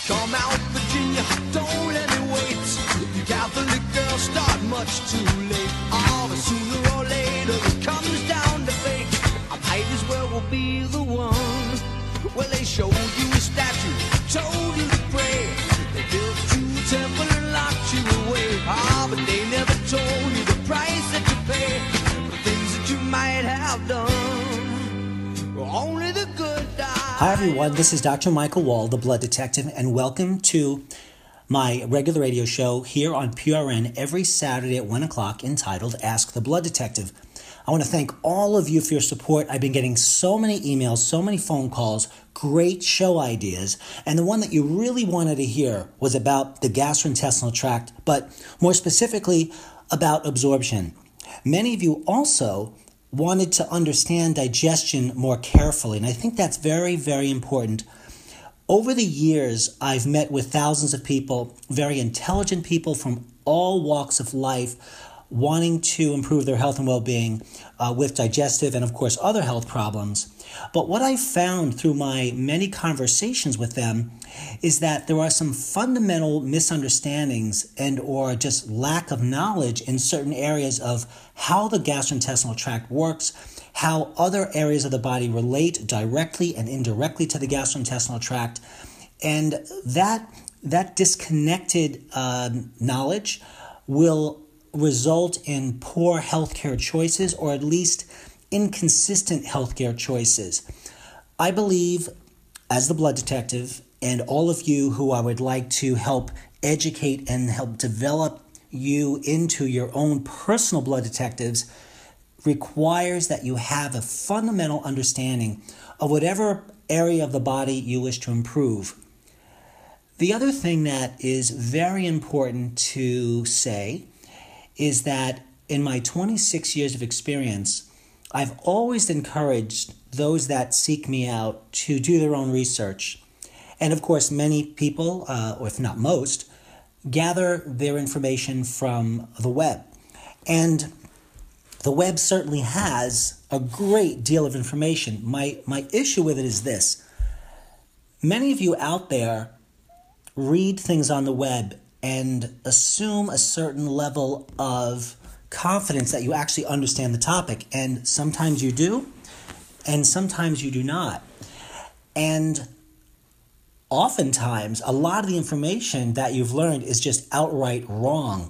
Come out, Virginia, don't let me wait. You Catholic girls start much too late. Oh, but sooner or later it comes down to fate. I might as well will be the one. Well, they showed you a statue, told you to pray. They built you a temple and locked you away. Ah, but they never told you the price that you pay. The things that you might have done. Only the good die. Hi everyone, this is Dr. Michael Wall, the Blood Detective, and welcome to my regular radio show here on PRN every Saturday at 1 o'clock entitled Ask the Blood Detective. I want to thank all of you for your support. I've been getting so many emails, so many phone calls, great show ideas, and the one that you really wanted to hear was about the gastrointestinal tract, but more specifically about absorption. Many of you also wanted to understand digestion more carefully, and I think that's very, very important. Over the years, I've met with thousands of people, very intelligent people from all walks of life, wanting to improve their health and well-being with digestive and, of course, other health problems. But what I've found through my many conversations with them is that there are some fundamental misunderstandings and or just lack of knowledge in certain areas of how the gastrointestinal tract works, how other areas of the body relate directly and indirectly to the gastrointestinal tract. And that disconnected knowledge will result in poor healthcare choices, or at least inconsistent healthcare choices. I believe, as the Blood Detective, and all of you who I would like to help educate and help develop you into your own personal blood detectives, requires that you have a fundamental understanding of whatever area of the body you wish to improve. The other thing that is very important to say is that in my 26 years of experience, I've always encouraged those that seek me out to do their own research. And of course, many people, or if not most, gather their information from the web. And the web certainly has a great deal of information. My issue with it is this. Many of you out there read things on the web and assume a certain level of confidence that you actually understand the topic. And sometimes you do, and sometimes you do not. And oftentimes, a lot of the information that you've learned is just outright wrong.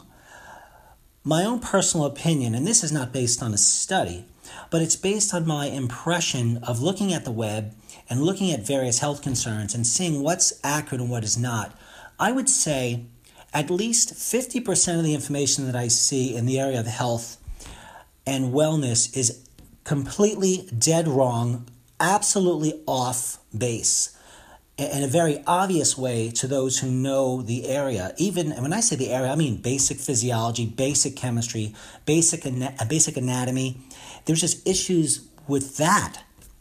My own personal opinion, and this is not based on a study, but it's based on my impression of looking at the web and looking at various health concerns and seeing what's accurate and what is not. I would say at least 50% of the information that I see in the area of health and wellness is completely dead wrong, absolutely off base, in a very obvious way to those who know the area. Even, and when I say the area, I mean basic physiology, basic chemistry, basic anatomy. There's just issues with that.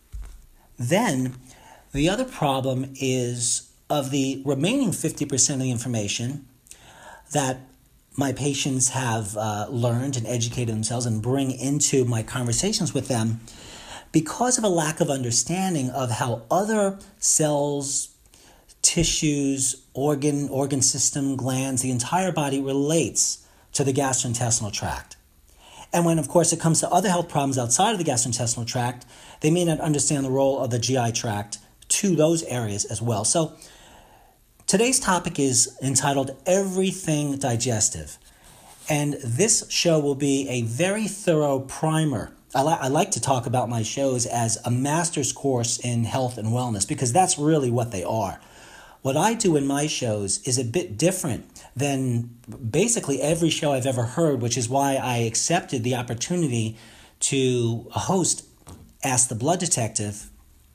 Then, the other problem is of the remaining 50% of the information that my patients have learned and educated themselves and bring into my conversations with them, because of a lack of understanding of how other cells, tissues, organ system, glands, the entire body relates to the gastrointestinal tract. And when, of course, it comes to other health problems outside of the gastrointestinal tract, they may not understand the role of the GI tract to those areas as well. So today's topic is entitled Everything Digestive. And this show will be a very thorough primer. I like to talk about my shows as a master's course in health and wellness, because that's really what they are. What I do in my shows is a bit different than basically every show I've ever heard, which is why I accepted the opportunity to host Ask the Blood Detective,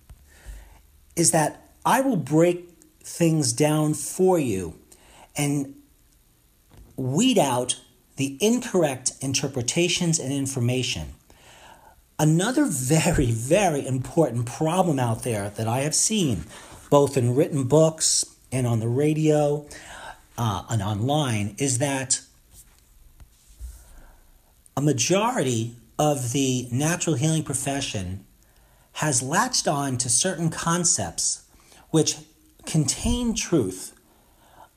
is that I will break things down for you and weed out the incorrect interpretations and information. Another very, very important problem out there that I have seen, both in written books and on the radio and online, is that a majority of the natural healing profession has latched on to certain concepts which contain truth,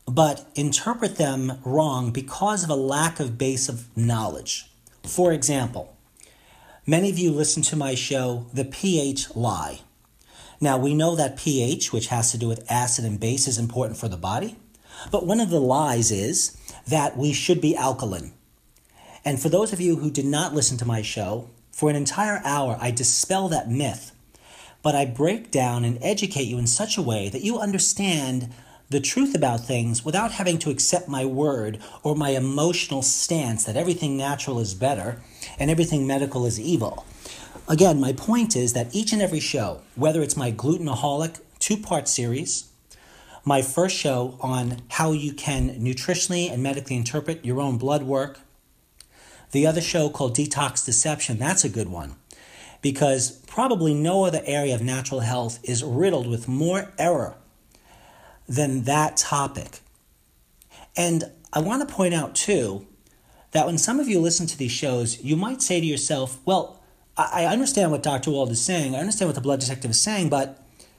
but interpret them wrong because of a lack of base of knowledge. For example, many of you listen to my show, The pH Lie. Now, we know that pH, which has to do with acid and base, is important for the body, but one of the lies is that we should be alkaline. And for those of you who did not listen to my show, for an entire hour, I dispel that myth, but I break down and educate you in such a way that you understand the truth about things without having to accept my word or my emotional stance that everything natural is better and everything medical is evil. Again, my point is that each and every show, whether it's my Glutenaholic 2-part series, my first show on how you can nutritionally and medically interpret your own blood work, the other show called Detox Deception, that's a good one, because probably no other area of natural health is riddled with more error than that topic. And I want to point out, too, that when some of you listen to these shows, you might say to yourself, well, I understand what Dr. Wald is saying, I understand what the blood detective is saying, but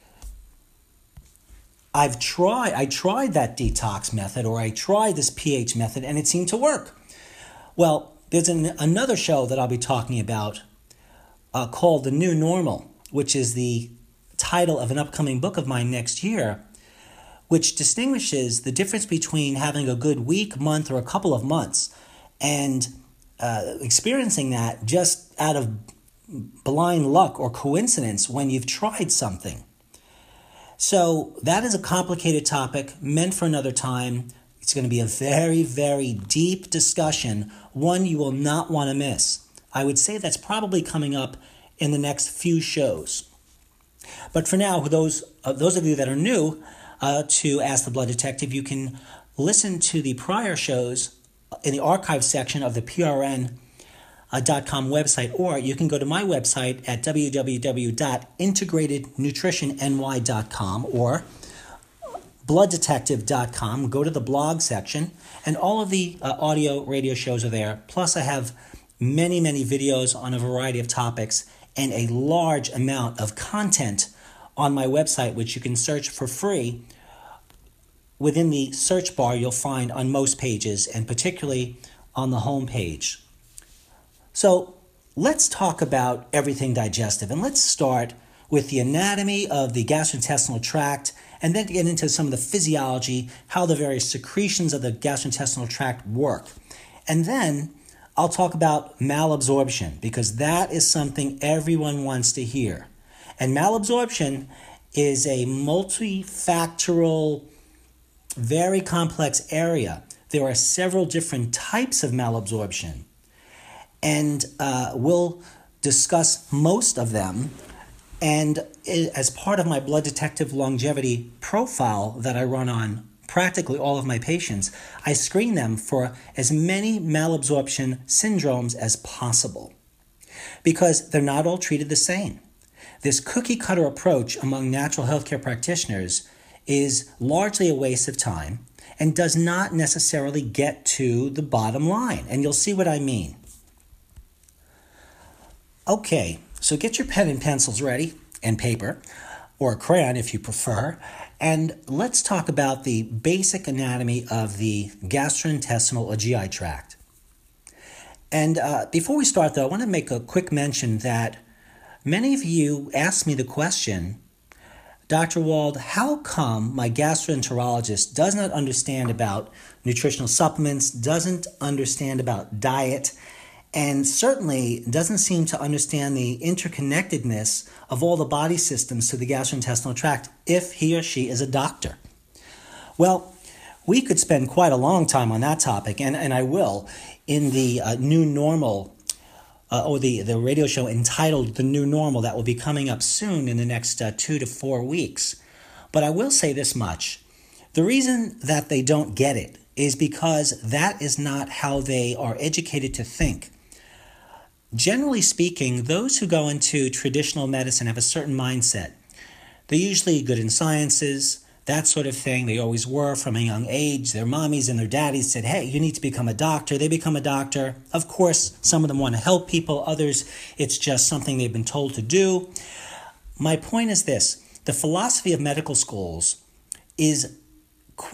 I tried that detox method, or I tried this pH method, and it seemed to work. Well, there's another show that I'll be talking about called The New Normal, which is the title of an upcoming book of mine next year, which distinguishes the difference between having a good week, month, or a couple of months and experiencing that just out of blind luck or coincidence when you've tried something. So that is a complicated topic meant for another time. It's going to be a very, very deep discussion, one you will not want to miss. I would say that's probably coming up in the next few shows. But for now, those of you that are new to Ask the Blood Detective, you can listen to the prior shows in the archive section of the PRN.com website, or you can go to my website at www.integratednutritionny.com or blooddetective.com. Go to the blog section, and all of the audio radio shows are there. Plus, I have many, many videos on a variety of topics and a large amount of content on my website, which you can search for free. Within the search bar, you'll find on most pages, and particularly on the home page. So let's talk about everything digestive, and let's start with the anatomy of the gastrointestinal tract, and then get into some of the physiology, how the various secretions of the gastrointestinal tract work. And then I'll talk about malabsorption, because that is something everyone wants to hear. And malabsorption is a multifactorial, very complex area. There are several different types of malabsorption, and we'll discuss most of them. And as part of my blood detective longevity profile that I run on practically all of my patients, I screen them for as many malabsorption syndromes as possible, because they're not all treated the same. This cookie-cutter approach among natural healthcare practitioners is largely a waste of time and does not necessarily get to the bottom line. And you'll see what I mean. Okay, so get your pen and pencils ready, and paper, or a crayon if you prefer, and let's talk about the basic anatomy of the gastrointestinal or GI tract. And before we start, though, I want to make a quick mention that many of you asked me the question, Dr. Wald, how come my gastroenterologist does not understand about nutritional supplements, doesn't understand about diet, and certainly doesn't seem to understand the interconnectedness of all the body systems to the gastrointestinal tract if he or she is a doctor? Well, we could spend quite a long time on that topic, and I will, in the New Normal, or the radio show entitled The New Normal that will be coming up soon in the next 2 to 4 weeks. But I will say this much. The reason that they don't get it is because that is not how they are educated to think. Generally speaking, those who go into traditional medicine have a certain mindset. They're usually good in sciences, that sort of thing. They always were from a young age. Their mommies and their daddies said, hey, you need to become a doctor. They become a doctor. Of course, some of them want to help people. Others, it's just something they've been told to do. My point is this. The philosophy of medical schools is quite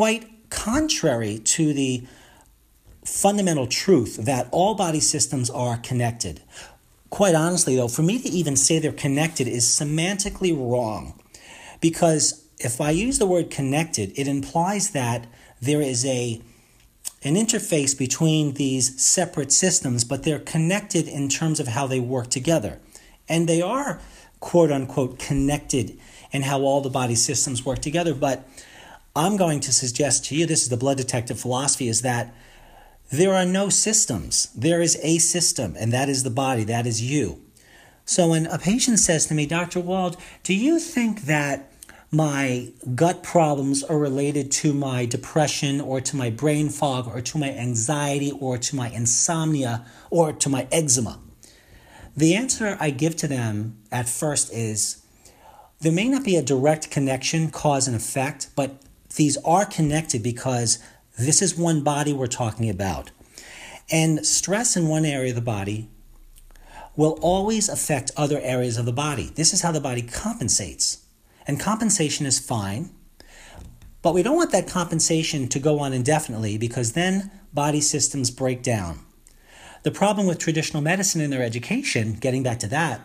contrary to the fundamental truth that all body systems are connected. Quite honestly, though, for me to even say they're connected is semantically wrong, because if I use the word connected, it implies that there is an interface between these separate systems, but they're connected in terms of how they work together. And they are, quote unquote, connected in how all the body systems work together. But I'm going to suggest to you, this is the blood detective philosophy, is that there are no systems. There is a system, and that is the body, that is you. So when a patient says to me, Dr. Wald, do you think that my gut problems are related to my depression or to my brain fog or to my anxiety or to my insomnia or to my eczema? The answer I give to them at first is there may not be a direct connection, cause and effect, but these are connected because this is one body we're talking about. And stress in one area of the body will always affect other areas of the body. This is how the body compensates. And compensation is fine, but we don't want that compensation to go on indefinitely, because then body systems break down. The problem with traditional medicine in their education, getting back to that,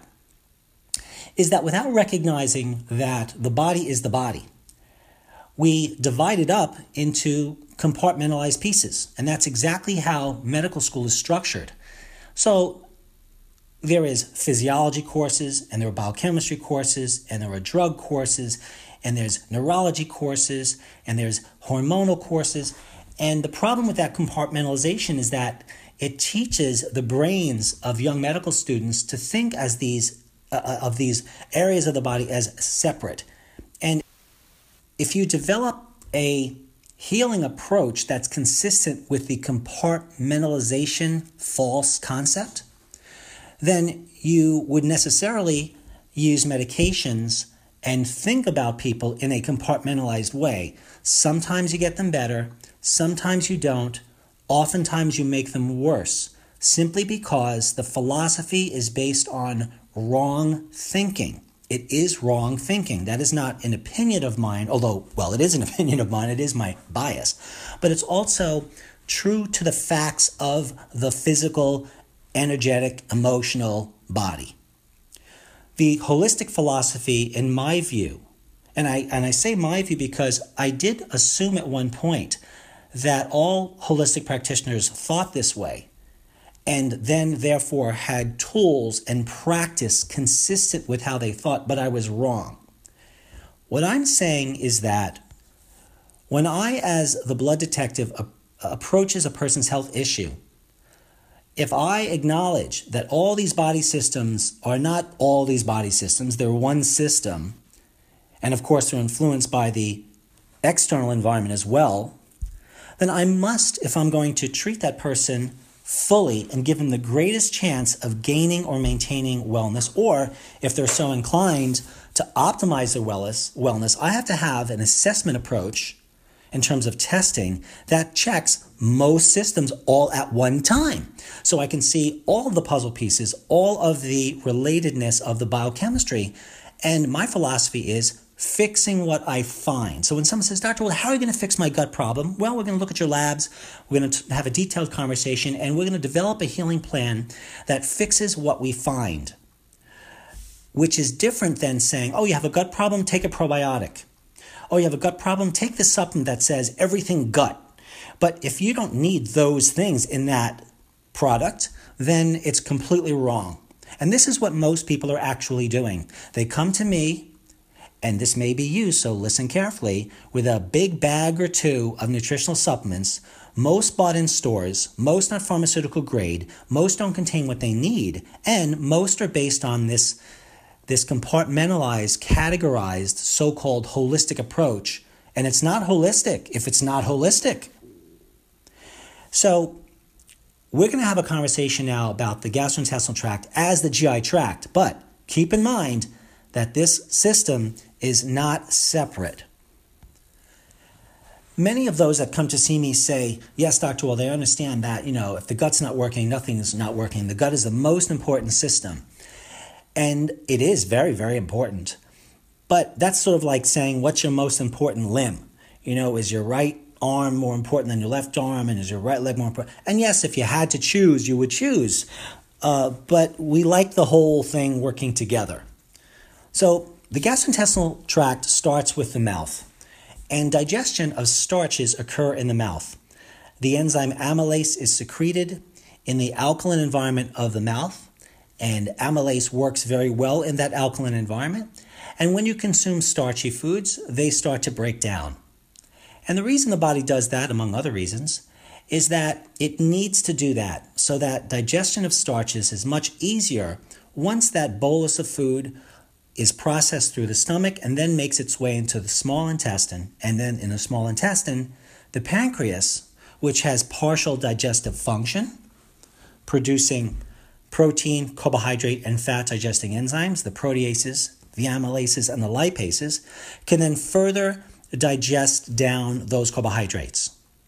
is that without recognizing that the body is the body, we divide it up into compartmentalized pieces. And that's exactly how medical school is structured. So there is physiology courses, and there are biochemistry courses, and there are drug courses, and there's neurology courses, and there's hormonal courses. And the problem with that compartmentalization is that it teaches the brains of young medical students to think as of these areas of the body as separate. And if you develop a healing approach that's consistent with the compartmentalization false concept, then you would necessarily use medications and think about people in a compartmentalized way. Sometimes you get them better, sometimes you don't, oftentimes you make them worse, simply because the philosophy is based on wrong thinking. It is wrong thinking. That is not an opinion of mine, although, well, it is an opinion of mine. It is my bias. But it's also true to the facts of the physical, energetic, emotional body. The holistic philosophy, in my view, and I say my view because I did assume at one point that all holistic practitioners thought this way, and then therefore had tools and practice consistent with how they thought, but I was wrong. What I'm saying is that when I, as the blood detective, approaches a person's health issue, if I acknowledge that all these body systems are not all these body systems, they're one system, and of course they're influenced by the external environment as well, then I must, if I'm going to treat that person fully and give them the greatest chance of gaining or maintaining wellness, or if they're so inclined to optimize their wellness, I have to have an assessment approach in terms of testing that checks most systems all at one time. So I can see all of the puzzle pieces, all of the relatedness of the biochemistry. And my philosophy is fixing what I find. So when someone says, Dr. Well, how are you going to fix my gut problem? Well, we're going to look at your labs, we're going to have a detailed conversation, and we're going to develop a healing plan that fixes what we find, which is different than saying, oh, you have a gut problem, take a probiotic. Oh, you have a gut problem, take this supplement that says everything gut. But if you don't need those things in that product, then it's completely wrong. And this is what most people are actually doing. They come to me, and this may be you, so listen carefully, with a big bag or two of nutritional supplements, most bought in stores, most not pharmaceutical grade, most don't contain what they need, and most are based on this compartmentalized, categorized, so-called holistic approach. And it's not holistic if it's not holistic. So we're going to have a conversation now about the gastrointestinal tract as the GI tract, but keep in mind that this system is not separate. Many of those that come to see me say, yes, Dr. Well, they understand that, if the gut's not working, nothing's not working. The gut is the most important system. And it is very, very important. But that's sort of like saying, what's your most important limb? Is your right arm more important than your left arm, and is your right leg more important? And yes, if you had to choose, you would choose. But we like the whole thing working together. So the gastrointestinal tract starts with the mouth, and digestion of starches occur in the mouth. The enzyme amylase is secreted in the alkaline environment of the mouth, and amylase works very well in that alkaline environment. And when you consume starchy foods, they start to break down. And the reason the body does that, among other reasons, is that it needs to do that so that digestion of starches is much easier once that bolus of food is processed through the stomach and then makes its way into the small intestine. And then in the small intestine, the pancreas, which has partial digestive function, producing protein, carbohydrate, and fat digesting enzymes, the proteases, the amylases, and the lipases, can then further digest down those carbohydrates.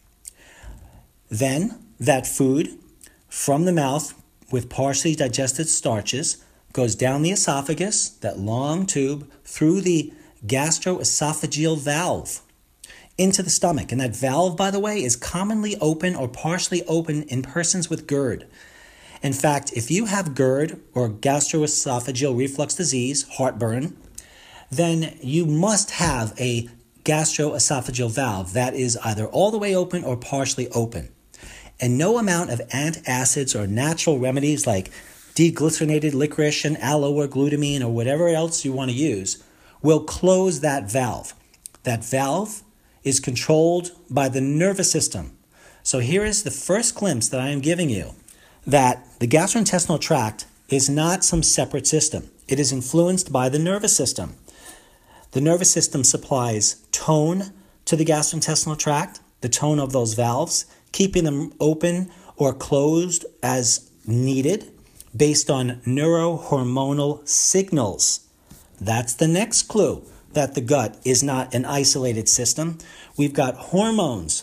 Then that food from the mouth with partially digested starches goes down the esophagus, that long tube, through the gastroesophageal valve into the stomach. And that valve, by the way, is commonly open or partially open in persons with GERD. In fact, if you have GERD or gastroesophageal reflux disease, heartburn, then you must have a gastroesophageal valve that is either all the way open or partially open. And no amount of antacids or natural remedies like deglycerinated licorice and aloe or glutamine or whatever else you want to use will close that valve. That valve is controlled by the nervous system. So here is the first glimpse that I am giving you that the gastrointestinal tract is not some separate system. It is influenced by the nervous system. The nervous system supplies tone to the gastrointestinal tract, the tone of those valves, keeping them open or closed as needed based on neurohormonal signals. That's the next clue that the gut is not an isolated system. We've got hormones,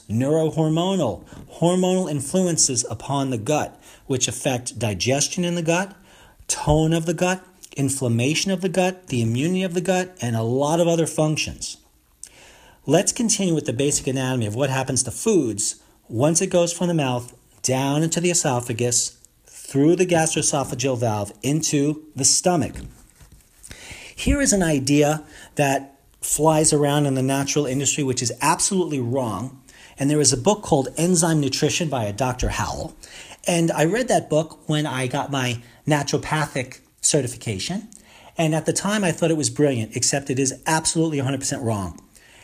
hormonal influences upon the gut, which affect digestion in the gut, tone of the gut, inflammation of the gut, the immunity of the gut, and a lot of other functions. Let's continue with the basic anatomy of what happens to foods once it goes from the mouth down into the esophagus, through the gastroesophageal valve into the stomach. Here is an idea that flies around in the natural industry, which is absolutely wrong. And there is a book called Enzyme Nutrition by a Dr. Howell. And I read that book when I got my naturopathic certification. And at the time, I thought it was brilliant, except it is absolutely 100% wrong.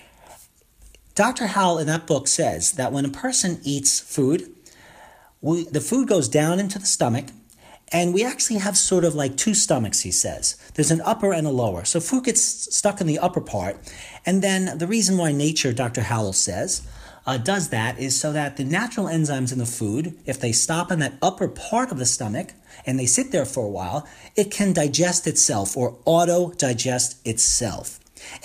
Dr. Howell in that book says that when a person eats food, the food goes down into the stomach, and we actually have sort of like two stomachs, he says. There's an upper and a lower. So food gets stuck in the upper part. And then the reason why nature, Dr. Howell says, does that is so that the natural enzymes in the food, if they stop in that upper part of the stomach and they sit there for a while, it can digest itself or auto-digest itself.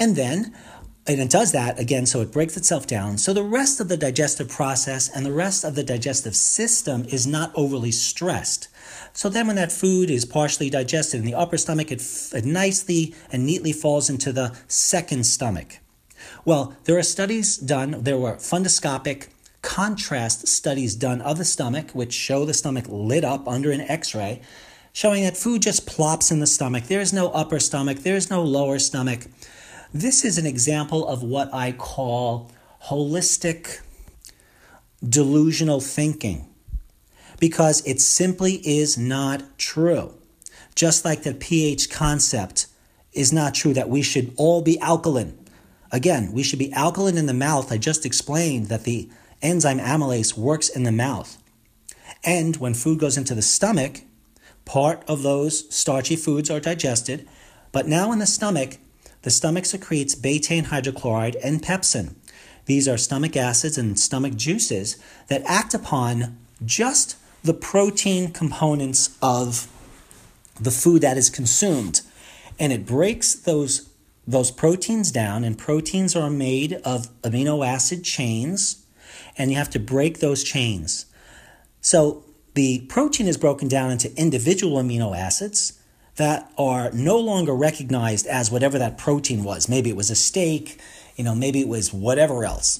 And it does that, again, so it breaks itself down. So the rest of the digestive process and the rest of the digestive system is not overly stressed. So then when that food is partially digested in the upper stomach, it nicely and neatly falls into the second stomach. Well, there are studies done, there were fundoscopic contrast studies done of the stomach, which show the stomach lit up under an x-ray, showing that food just plops in the stomach. There is no upper stomach, there is no lower stomach. This is an example of what I call holistic delusional thinking, because it simply is not true. Just like the pH concept is not true that we should all be alkaline. Again, we should be alkaline in the mouth. I just explained that the enzyme amylase works in the mouth. And when food goes into the stomach, part of those starchy foods are digested. But now in the stomach secretes betaine hydrochloride and pepsin. These are stomach acids and stomach juices that act upon just the protein components of the food that is consumed. And it breaks those proteins down, and proteins are made of amino acid chains, and you have to break those chains. So the protein is broken down into individual amino acids that are no longer recognized as whatever that protein was. Maybe it was a steak, maybe it was whatever else.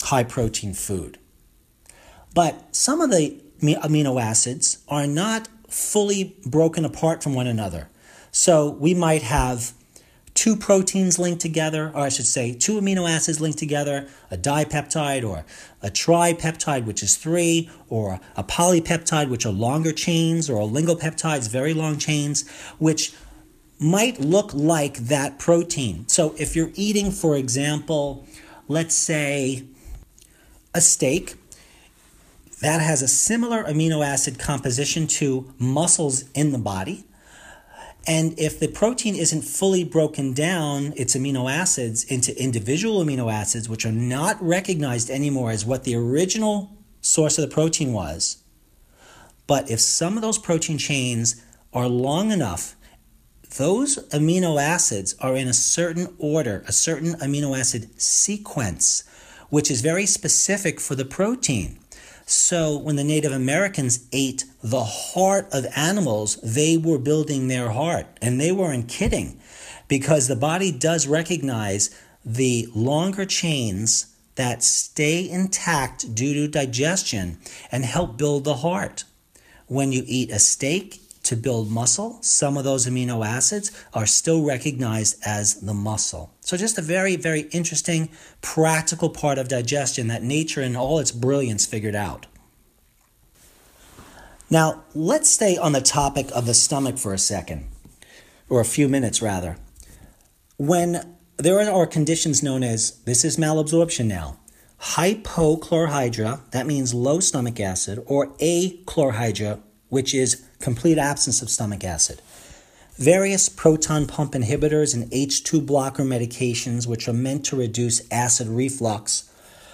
high-protein food. But some of the amino acids are not fully broken apart from one another. So we might have two proteins linked together, or I should say two amino acids linked together, a dipeptide or a tripeptide, which is 3, or a polypeptide, which are longer chains, or oligopeptides, very long chains, which might look like that protein. So if you're eating, for example, let's say a steak, that has a similar amino acid composition to muscles in the body. And if the protein isn't fully broken down, its amino acids, into individual amino acids, which are not recognized anymore as what the original source of the protein was, but if some of those protein chains are long enough, those amino acids are in a certain order, a certain amino acid sequence, which is very specific for the protein. So when the Native Americans ate the heart of animals, they were building their heart. And they weren't kidding, because the body does recognize the longer chains that stay intact due to digestion and help build the heart. When you eat a steak to build muscle, some of those amino acids are still recognized as the muscle. So just a very, very interesting, practical part of digestion that nature in all its brilliance figured out. Now, let's stay on the topic of the stomach for a second, or a few minutes rather. When there are conditions known as, this is malabsorption now, hypochlorhydria, that means low stomach acid, or achlorhydria, which is complete absence of stomach acid. Various proton pump inhibitors and H2 blocker medications, which are meant to reduce acid reflux,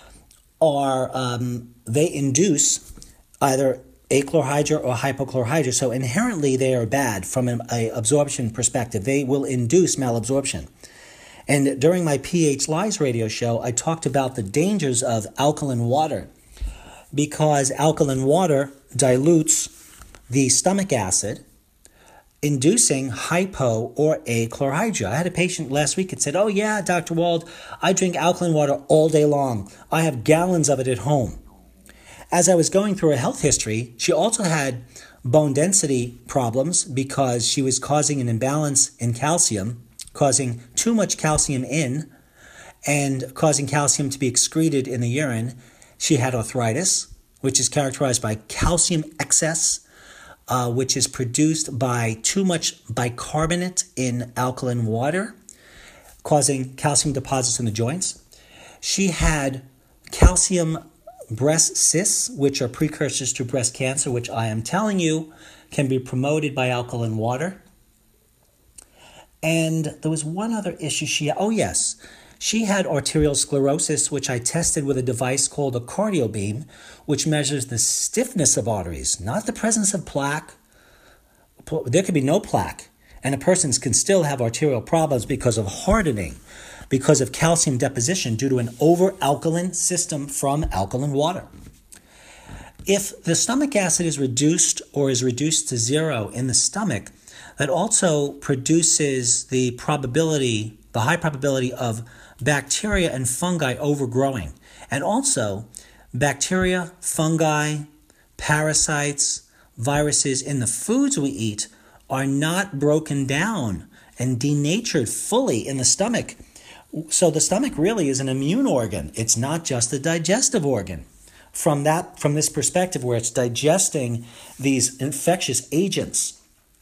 they induce either achlorhydria or hypochlorhydria. So inherently they are bad from an absorption perspective. They will induce malabsorption. And during my pH Lies radio show, I talked about the dangers of alkaline water, because alkaline water dilutes the stomach acid, inducing hypo or achlorhydria. I had a patient last week that said, "Oh yeah, Dr. Wald, I drink alkaline water all day long. I have gallons of it at home." As I was going through her health history, she also had bone density problems because she was causing an imbalance in calcium, causing too much calcium in and causing calcium to be excreted in the urine. She had arthritis, which is characterized by calcium excess, which is produced by too much bicarbonate in alkaline water, causing calcium deposits in the joints. She had calcium breast cysts, which are precursors to breast cancer, which I am telling you can be promoted by alkaline water. And there was one other issue she had arterial sclerosis, which I tested with a device called a cardiobeam, which measures the stiffness of arteries, not the presence of plaque. There could be no plaque, and a person can still have arterial problems because of hardening, because of calcium deposition due to an over-alkaline system from alkaline water. If the stomach acid is reduced or is reduced to 0 in the stomach, that also produces the high probability of bacteria and fungi overgrowing. And also, bacteria, fungi, parasites, viruses in the foods we eat are not broken down and denatured fully in the stomach. So the stomach really is an immune organ. It's not just a digestive organ. From this perspective, where it's digesting these infectious agents.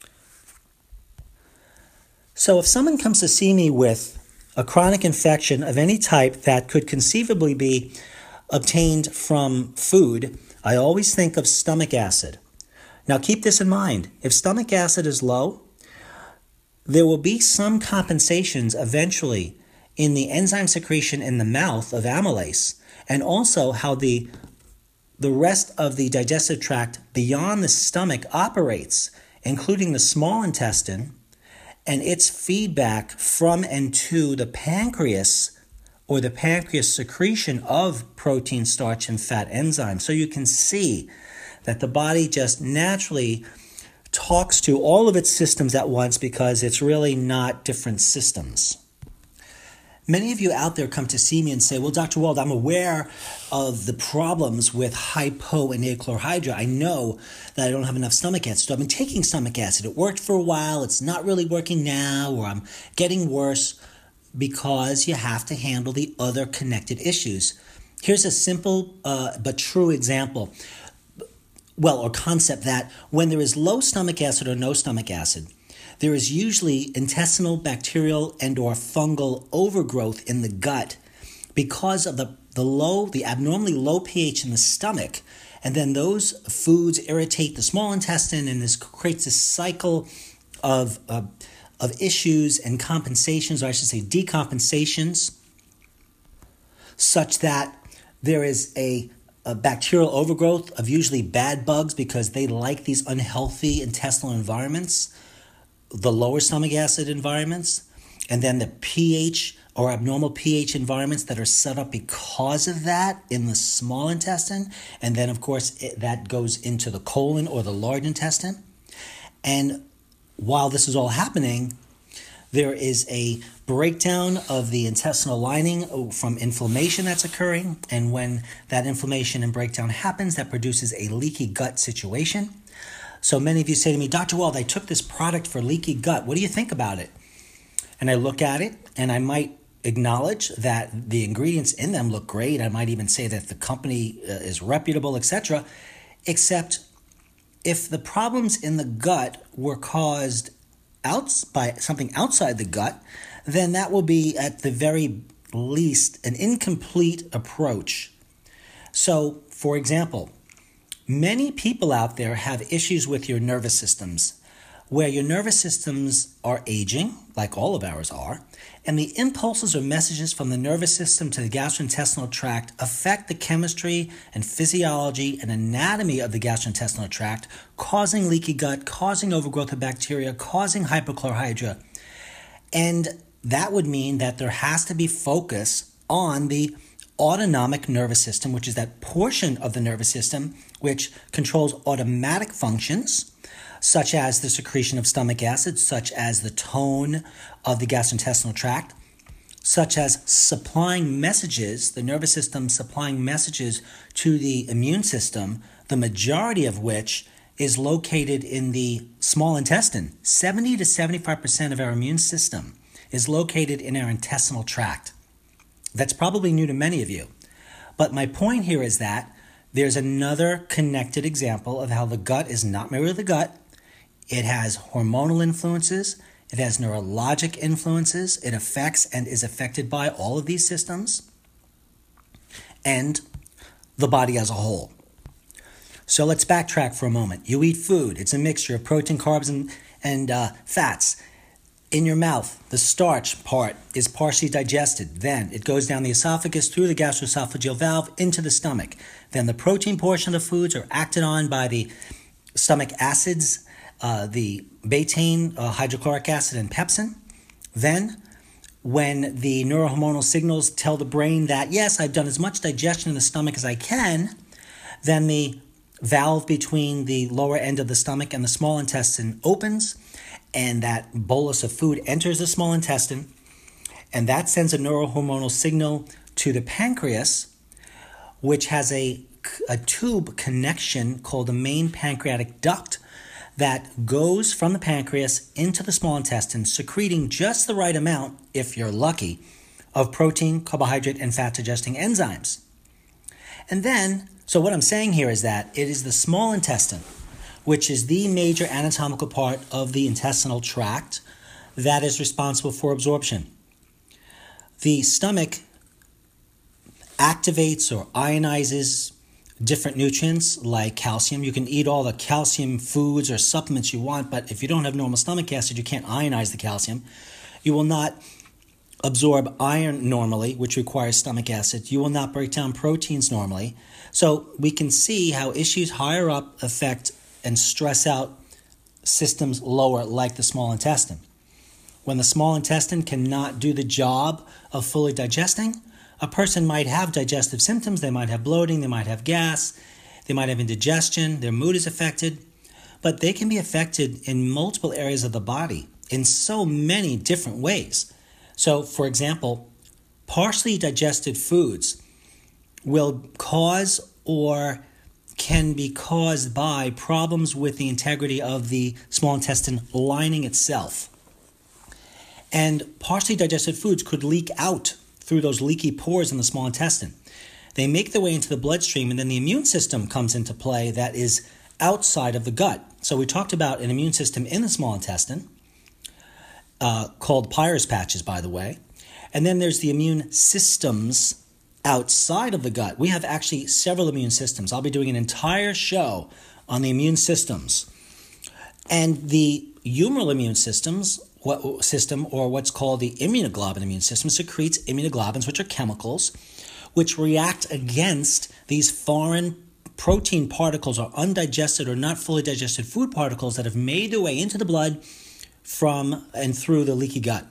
So if someone comes to see me with a chronic infection of any type that could conceivably be obtained from food, I always think of stomach acid. Now keep this in mind. If stomach acid is low, there will be some compensations eventually in the enzyme secretion in the mouth of amylase, and also how the rest of the digestive tract beyond the stomach operates, including the small intestine, and its feedback from and to the pancreas, or the pancreas secretion of protein, starch, and fat enzymes. So you can see that the body just naturally talks to all of its systems at once, because it's really not different systems. Many of you out there come to see me and say, well, Dr. Wald, I'm aware of the problems with hypo and achlorhydria. I know that I don't have enough stomach acid. So I've been taking stomach acid. It worked for a while. It's not really working now, or I'm getting worse, because you have to handle the other connected issues. Here's a simple but true example, or concept, that when there is low stomach acid or no stomach acid, there is usually intestinal, bacterial, and or fungal overgrowth in the gut because of the abnormally low pH in the stomach. And then those foods irritate the small intestine, and this creates a cycle of issues and compensations, or I should say decompensations, such that there is a bacterial overgrowth of usually bad bugs because they like these unhealthy intestinal environments, the lower stomach acid environments, and then the pH or abnormal pH environments that are set up because of that in the small intestine. And then, of course, that goes into the colon or the large intestine. And while this is all happening, there is a breakdown of the intestinal lining from inflammation that's occurring. And when that inflammation and breakdown happens, that produces a leaky gut situation. So many of you say to me, Dr. Wald, I took this product for leaky gut. What do you think about it? And I look at it, and I might acknowledge that the ingredients in them look great. I might even say that the company is reputable, etc. Except if the problems in the gut were caused by something outside the gut, then that will be at the very least an incomplete approach. So, for example, many people out there have issues with your nervous systems, where your nervous systems are aging, like all of ours are, and the impulses or messages from the nervous system to the gastrointestinal tract affect the chemistry and physiology and anatomy of the gastrointestinal tract, causing leaky gut, causing overgrowth of bacteria, causing hypochlorhydria. And that would mean that there has to be focus on the autonomic nervous system, which is that portion of the nervous system which controls automatic functions, such as the secretion of stomach acid, such as the tone of the gastrointestinal tract, such as supplying messages, the nervous system supplying messages to the immune system, the majority of which is located in the small intestine. 70 to 75% of our immune system is located in our intestinal tract. That's probably new to many of you. But my point here is that there's another connected example of how the gut is not merely the gut. It has hormonal influences. It has neurologic influences. It affects and is affected by all of these systems and the body as a whole. So let's backtrack for a moment. You eat food. It's a mixture of protein, carbs, and fats. In your mouth, the starch part is partially digested. Then it goes down the esophagus through the gastroesophageal valve into the stomach. Then the protein portion of the foods are acted on by the stomach acids, the betaine, hydrochloric acid, and pepsin. Then, when the neurohormonal signals tell the brain that, yes, I've done as much digestion in the stomach as I can, then the valve between the lower end of the stomach and the small intestine opens, and that bolus of food enters the small intestine, and that sends a neurohormonal signal to the pancreas, which has a tube connection called the main pancreatic duct that goes from the pancreas into the small intestine, secreting just the right amount, if you're lucky, of protein, carbohydrate, and fat-digesting enzymes. And then, so what I'm saying here is that it is the small intestine, which is the major anatomical part of the intestinal tract, that is responsible for absorption. The stomach activates or ionizes different nutrients like calcium. You can eat all the calcium foods or supplements you want, but if you don't have normal stomach acid, you can't ionize the calcium. You will not absorb iron normally, which requires stomach acid. You will not break down proteins normally. So we can see how issues higher up affect and stress out systems lower, like the small intestine. When the small intestine cannot do the job of fully digesting, a person might have digestive symptoms. They might have bloating, they might have gas, they might have indigestion, their mood is affected, but they can be affected in multiple areas of the body in so many different ways. So, for example, partially digested foods will cause or can be caused by problems with the integrity of the small intestine lining itself. And partially digested foods could leak out through those leaky pores in the small intestine. They make their way into the bloodstream, and then the immune system comes into play that is outside of the gut. So we talked about an immune system in the small intestine, called Peyer's patches, by the way. And then there's the immune systems outside of the gut. We have actually several immune systems. I'll be doing an entire show on the immune systems. And the humoral immune system, or what's called the immunoglobulin immune system, secretes immunoglobulins, which are chemicals, which react against these foreign protein particles or undigested or not fully digested food particles that have made their way into the blood from and through the leaky gut.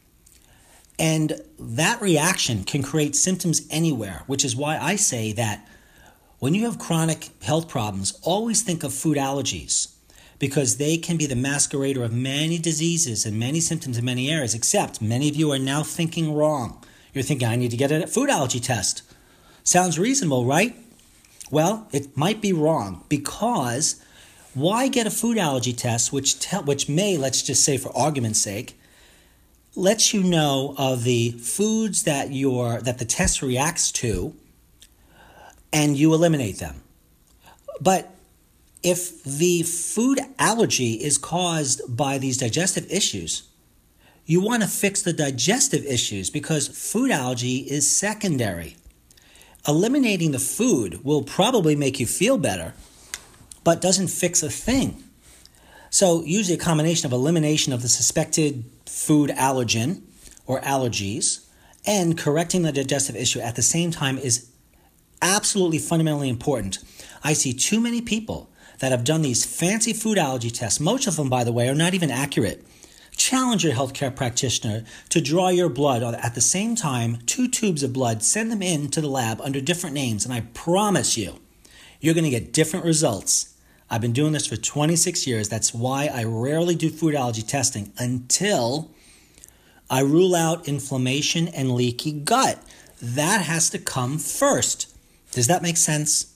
And that reaction can create symptoms anywhere, which is why I say that when you have chronic health problems, always think of food allergies, because they can be the masquerader of many diseases and many symptoms in many areas, except many of you are now thinking wrong. You're thinking, I need to get a food allergy test. Sounds reasonable, right? Well, it might be wrong, because why get a food allergy test which may, let's just say for argument's sake, lets you know of the foods that the test reacts to, and you eliminate them. But if the food allergy is caused by these digestive issues, you want to fix the digestive issues, because food allergy is secondary. Eliminating the food will probably make you feel better, but doesn't fix a thing. So usually a combination of elimination of the suspected food allergen or allergies and correcting the digestive issue at the same time is absolutely fundamentally important. I see too many people that have done these fancy food allergy tests. Most of them, by the way, are not even accurate. Challenge your healthcare practitioner to draw your blood at the same time, 2 tubes of blood, send them in to the lab under different names, and I promise you, you're going to get different results. I've been doing this for 26 years. That's why I rarely do food allergy testing until I rule out inflammation and leaky gut. That has to come first. Does that make sense?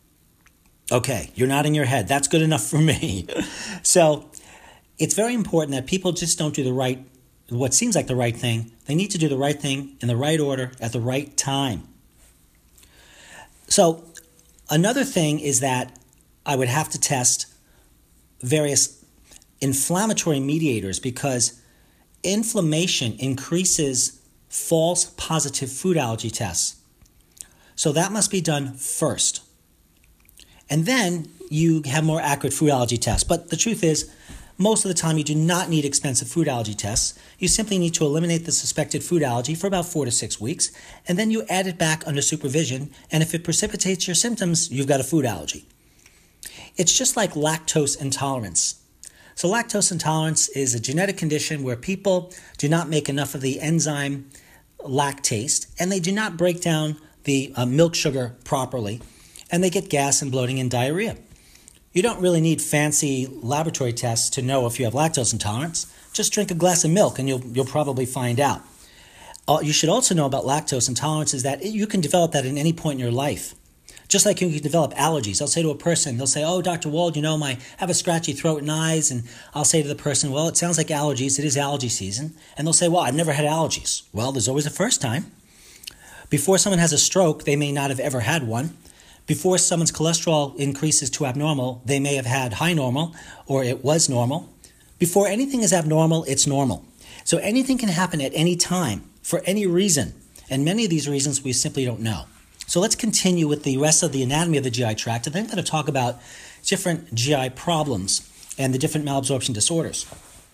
Okay, you're nodding your head. That's good enough for me. So it's very important that people just don't do what seems like the right thing. They need to do the right thing in the right order at the right time. So another thing is that I would have to test various inflammatory mediators, because inflammation increases false positive food allergy tests. So that must be done first. And then you have more accurate food allergy tests. But the truth is, most of the time you do not need expensive food allergy tests. You simply need to eliminate the suspected food allergy for about 4 to 6 weeks, and then you add it back under supervision, and if it precipitates your symptoms, you've got a food allergy. It's just like lactose intolerance. So lactose intolerance is a genetic condition where people do not make enough of the enzyme lactase, and they do not break down the milk sugar properly, and they get gas and bloating and diarrhea. You don't really need fancy laboratory tests to know if you have lactose intolerance. Just drink a glass of milk and you'll probably find out. You should also know about lactose intolerance is that you can develop that at any point in your life. Just like you can develop allergies. I'll say to a person, they'll say, oh, Dr. Wald, I have a scratchy throat and eyes. And I'll say to the person, well, it sounds like allergies. It is allergy season. And they'll say, well, I've never had allergies. Well, there's always a first time. Before someone has a stroke, they may not have ever had one. Before someone's cholesterol increases to abnormal, they may have had high normal or it was normal. Before anything is abnormal, it's normal. So anything can happen at any time for any reason. And many of these reasons we simply don't know. So let's continue with the rest of the anatomy of the GI tract. And then I'm going to talk about different GI problems and the different malabsorption disorders.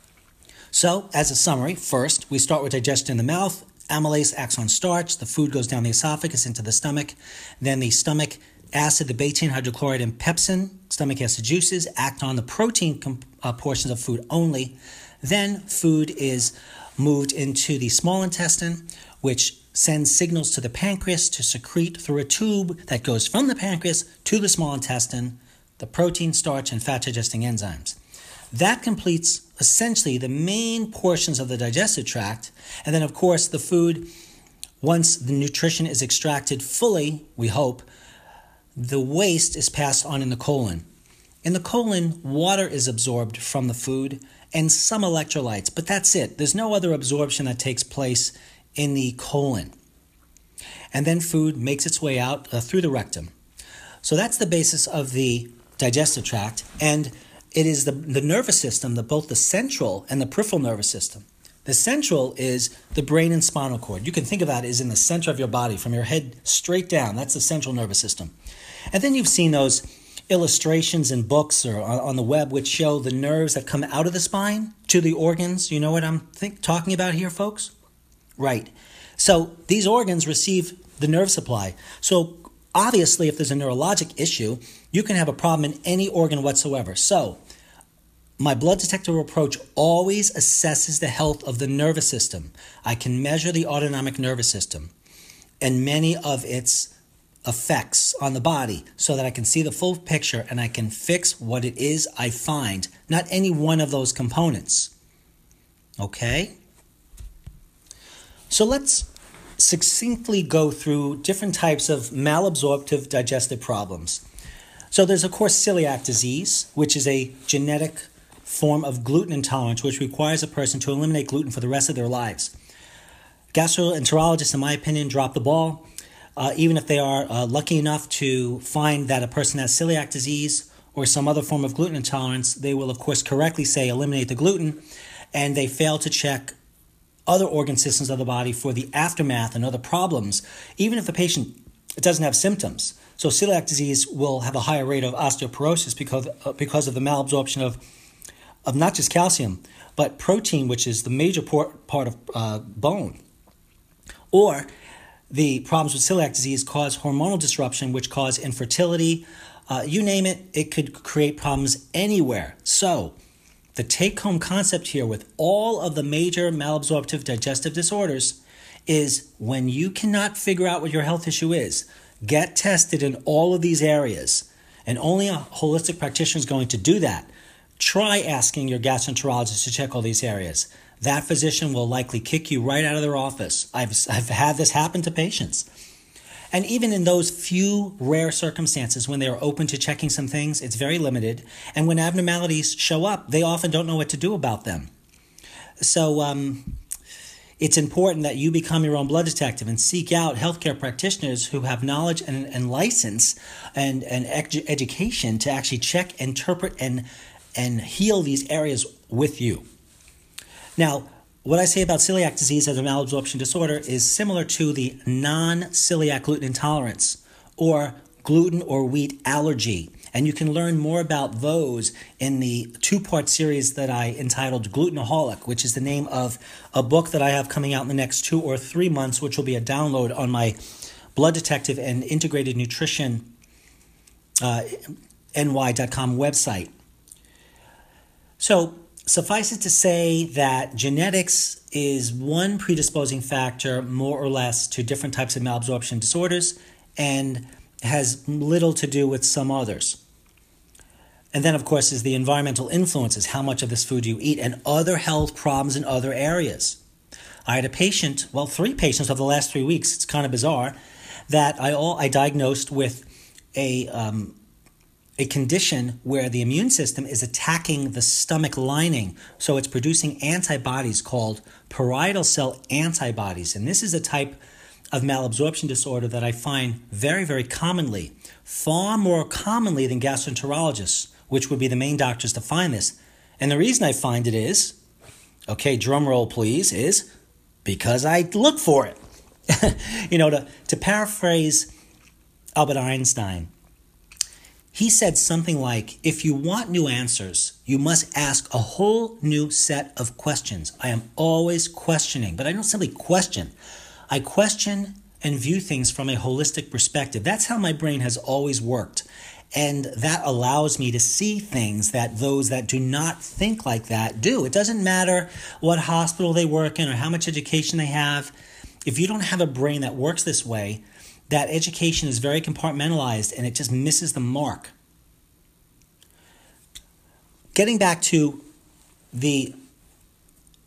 So as a summary, first, we start with digestion in the mouth. Amylase acts on starch. The food goes down the esophagus into the stomach. Then the stomach acid, the betaine, hydrochloride, and pepsin, stomach acid juices, act on the protein portions of food only. Then food is moved into the small intestine, which sends signals to the pancreas to secrete through a tube that goes from the pancreas to the small intestine, the protein, starch, and fat-digesting enzymes. That completes essentially the main portions of the digestive tract. And then, of course, the food once the nutrition is extracted fully, we hope, the waste is passed on in the colon. In the colon, water is absorbed from the food and some electrolytes, but that's it. There's no other absorption that takes place in the colon. And then food makes its way out through the rectum. So that's the basis of the digestive tract, and it is the nervous system, both the central and the peripheral nervous system. The central is the brain and spinal cord. You can think of that as in the center of your body, from your head straight down. That's the central nervous system. And then you've seen those illustrations in books or on the web which show the nerves that come out of the spine to the organs. You know what I'm talking about here, folks? Right. So these organs receive the nerve supply. So obviously, if there's a neurologic issue, you can have a problem in any organ whatsoever. So my blood detector approach always assesses the health of the nervous system. I can measure the autonomic nervous system and many of its effects on the body so that I can see the full picture and I can fix what it is I find, not any one of those components. Okay? So let's succinctly go through different types of malabsorptive digestive problems. So there's, of course, celiac disease, which is a genetic form of gluten intolerance which requires a person to eliminate gluten for the rest of their lives. Gastroenterologists, in my opinion, drop the ball. Even if they are lucky enough to find that a person has celiac disease or some other form of gluten intolerance, they will, of course, correctly say eliminate the gluten, and they fail to check other organ systems of the body for the aftermath and other problems, even if the patient doesn't have symptoms. So celiac disease will have a higher rate of osteoporosis because of the malabsorption of not just calcium, but protein, which is the major part of bone. Or the problems with celiac disease cause hormonal disruption, which cause infertility. You name it, it could create problems anywhere. So the take-home concept here with all of the major malabsorptive digestive disorders is when you cannot figure out what your health issue is, get tested in all of these areas. And only a holistic practitioner is going to do that. Try asking your gastroenterologist to check all these areas. That physician will likely kick you right out of their office. I've had this happen to patients. And even in those few rare circumstances when they are open to checking some things, it's very limited. And when abnormalities show up, they often don't know what to do about them. So it's important that you become your own blood detective and seek out healthcare practitioners who have knowledge and license and education to actually check, interpret, and heal these areas with you. Now, what I say about celiac disease as a malabsorption disorder is similar to the non-celiac gluten intolerance or gluten or wheat allergy. And you can learn more about those in the two-part series that I entitled Glutenaholic, which is the name of a book that I have coming out in the next 2 or 3 months, which will be a download on my Blood Detective and Integrated Nutrition ny.com website. So suffice it to say that genetics is one predisposing factor, more or less, to different types of malabsorption disorders and has little to do with some others. And then, of course, is the environmental influences, how much of this food you eat, and other health problems in other areas. I had a patient, 3 patients over the last 3 weeks, it's kind of bizarre, that I diagnosed with a condition where the immune system is attacking the stomach lining. So it's producing antibodies called parietal cell antibodies. And this is a type of malabsorption disorder that I find very, very commonly, far more commonly than gastroenterologists, which would be the main doctors to find this. And the reason I find it is, okay, drum roll please, is because I look for it. To paraphrase Albert Einstein, he said something like, if you want new answers, you must ask a whole new set of questions. I am always questioning, but I don't simply question. I question and view things from a holistic perspective. That's how my brain has always worked. And that allows me to see things that those that do not think like that do. It doesn't matter what hospital they work in or how much education they have. If you don't have a brain that works this way, that education is very compartmentalized and it just misses the mark. Getting back to the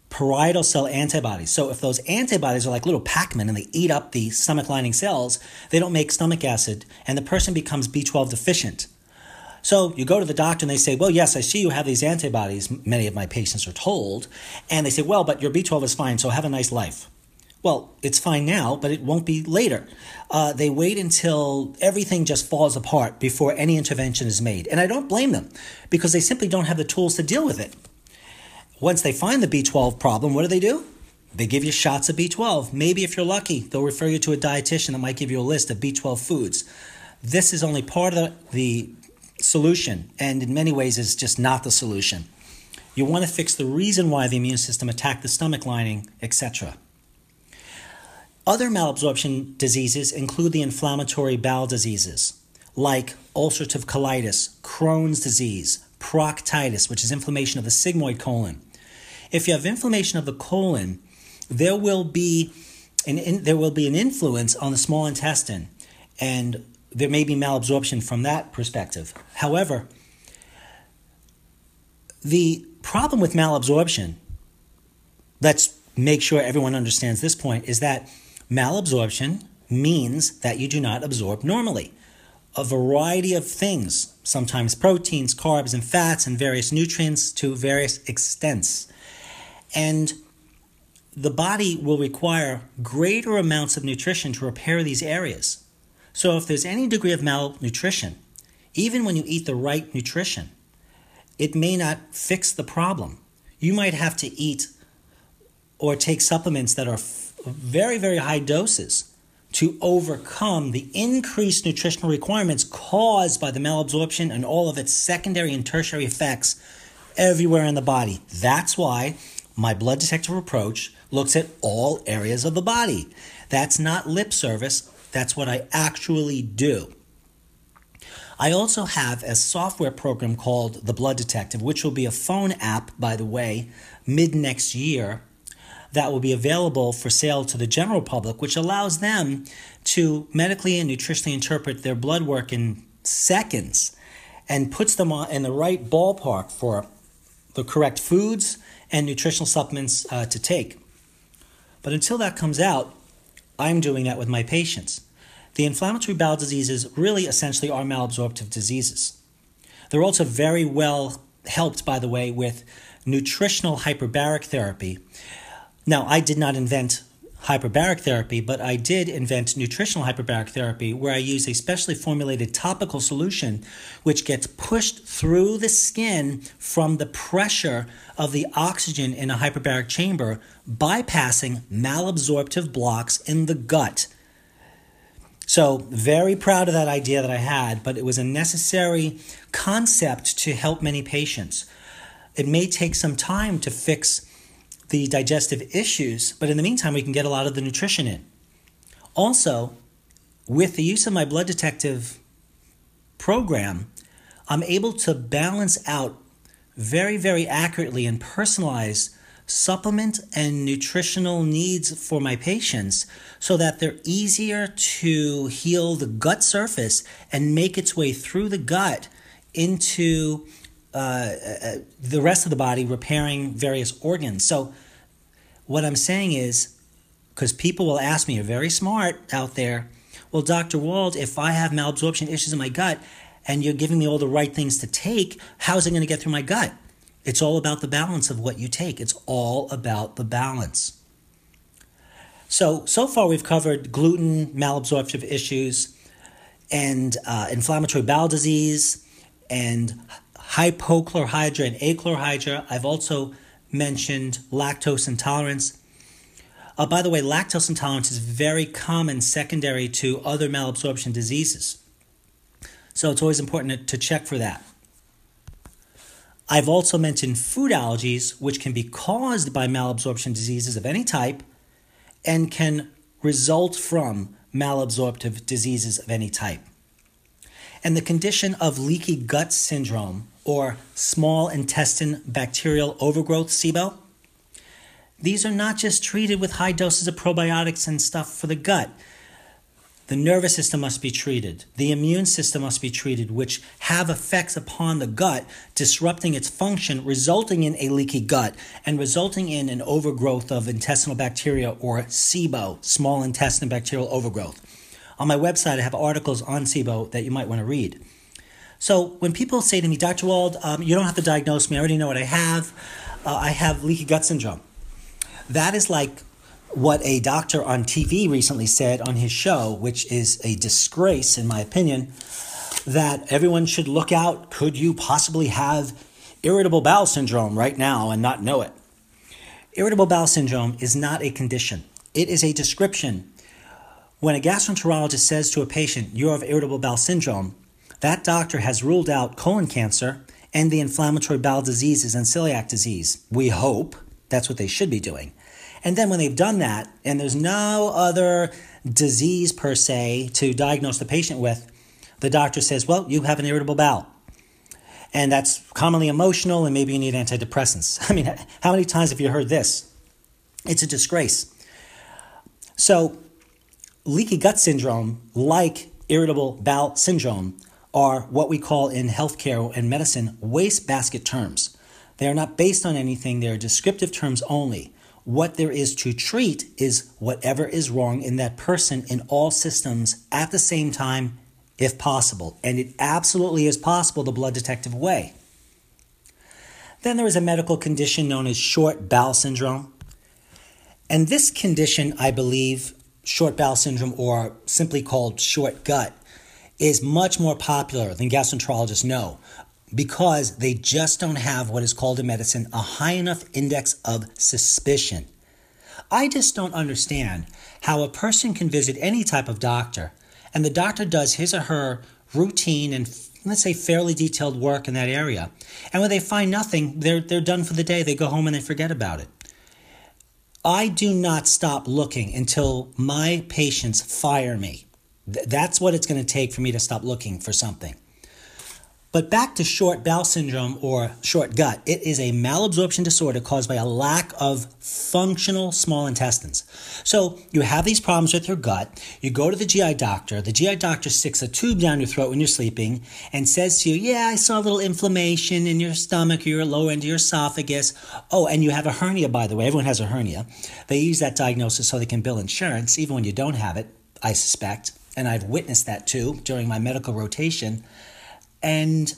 parietal cell antibodies. So if those antibodies are like little Pac-Man and they eat up the stomach lining cells, they don't make stomach acid and the person becomes B12 deficient. So you go to the doctor and they say, well, yes, I see you have these antibodies, many of my patients are told, and they say, well, but your B12 is fine, so have a nice life. Well, it's fine now, but it won't be later. They wait until everything just falls apart before any intervention is made. And I don't blame them because they simply don't have the tools to deal with it. Once they find the B12 problem, what do? They give you shots of B12. Maybe if you're lucky, they'll refer you to a dietitian that might give you a list of B12 foods. This is only part of the solution, and in many ways is just not the solution. You want to fix the reason why the immune system attacked the stomach lining, etc. Other malabsorption diseases include the inflammatory bowel diseases, like ulcerative colitis, Crohn's disease, proctitis, which is inflammation of the sigmoid colon. If you have inflammation of the colon, there will be an influence on the small intestine, and there may be malabsorption from that perspective. However, the problem with malabsorption, let's make sure everyone understands this point, is that malabsorption means that you do not absorb normally. A variety of things, sometimes proteins, carbs, and fats, and various nutrients to various extents. And the body will require greater amounts of nutrition to repair these areas. So if there's any degree of malnutrition, even when you eat the right nutrition, it may not fix the problem. You might have to eat or take supplements that are very, very high doses to overcome the increased nutritional requirements caused by the malabsorption and all of its secondary and tertiary effects everywhere in the body. That's why my blood detective approach looks at all areas of the body. That's not lip service. That's what I actually do. I also have a software program called The Blood Detective, which will be a phone app, by the way, mid-next year, that will be available for sale to the general public, which allows them to medically and nutritionally interpret their blood work in seconds and puts them in the right ballpark for the correct foods and nutritional supplements to take. But until that comes out, I'm doing that with my patients. The inflammatory bowel diseases really essentially are malabsorptive diseases. They're also very well helped, by the way, with nutritional hyperbaric therapy. Now, I did not invent hyperbaric therapy, but I did invent nutritional hyperbaric therapy, where I use a specially formulated topical solution which gets pushed through the skin from the pressure of the oxygen in a hyperbaric chamber, bypassing malabsorptive blocks in the gut. So, very proud of that idea that I had, but it was a necessary concept to help many patients. It may take some time to fix the digestive issues, but in the meantime, we can get a lot of the nutrition in. Also, with the use of my blood detective program, I'm able to balance out very, very accurately and personalize supplement and nutritional needs for my patients so that they're easier to heal the gut surface and make its way through the gut into the rest of the body, repairing various organs. So what I'm saying is, because people will ask me, you're very smart out there, well, Dr. Wald, if I have malabsorption issues in my gut and you're giving me all the right things to take, how's it going to get through my gut? It's all about the balance of what you take. It's all about the balance. So far we've covered gluten, malabsorptive issues, and inflammatory bowel disease, and hypochlorhydria and achlorhydria. I've also mentioned lactose intolerance. By the way, lactose intolerance is very common secondary to other malabsorption diseases. So it's always important to check for that. I've also mentioned food allergies, which can be caused by malabsorption diseases of any type and can result from malabsorptive diseases of any type. And the condition of leaky gut syndrome, or small intestine bacterial overgrowth, SIBO, these are not just treated with high doses of probiotics and stuff for the gut. The nervous system must be treated. The immune system must be treated, which have effects upon the gut, disrupting its function, resulting in a leaky gut and resulting in an overgrowth of intestinal bacteria, or SIBO, small intestinal bacterial overgrowth. On my website, I have articles on SIBO that you might want to read. So when people say to me, Dr. Wald, you don't have to diagnose me. I already know what I have. I have leaky gut syndrome. That is like what a doctor on TV recently said on his show, which is a disgrace, in my opinion, that everyone should look out. Could you possibly have irritable bowel syndrome right now and not know it? Irritable bowel syndrome is not a condition. It is a description. When a gastroenterologist says to a patient, you have irritable bowel syndrome, that doctor has ruled out colon cancer and the inflammatory bowel diseases and celiac disease. We hope that's what they should be doing. And then when they've done that, and there's no other disease per se to diagnose the patient with, the doctor says, well, you have an irritable bowel. And that's commonly emotional, and maybe you need antidepressants. I mean, how many times have you heard this? It's a disgrace. So leaky gut syndrome, like irritable bowel syndrome, are what we call in healthcare and medicine wastebasket terms. They are not based on anything. They are descriptive terms only. What there is to treat is whatever is wrong in that person in all systems at the same time, if possible. And it absolutely is possible the blood detective way. Then there is a medical condition known as short bowel syndrome. And this condition, I believe, short bowel syndrome, or simply called short gut, is much more popular than gastroenterologists know, because they just don't have what is called in medicine a high enough index of suspicion. I just don't understand how a person can visit any type of doctor and the doctor does his or her routine and, let's say, fairly detailed work in that area. And when they find nothing, they're done for the day. They go home and they forget about it. I do not stop looking until my patients fire me. That's what it's going to take for me to stop looking for something. But back to short bowel syndrome, or short gut. It is a malabsorption disorder caused by a lack of functional small intestines. So you have these problems with your gut. You go to the GI doctor. The GI doctor sticks a tube down your throat when you're sleeping and says to you, yeah, I saw a little inflammation in your stomach or your lower end of your esophagus. Oh, and you have a hernia, by the way. Everyone has a hernia. They use that diagnosis so they can bill insurance, even when you don't have it, I suspect. And I've witnessed that too during my medical rotation. And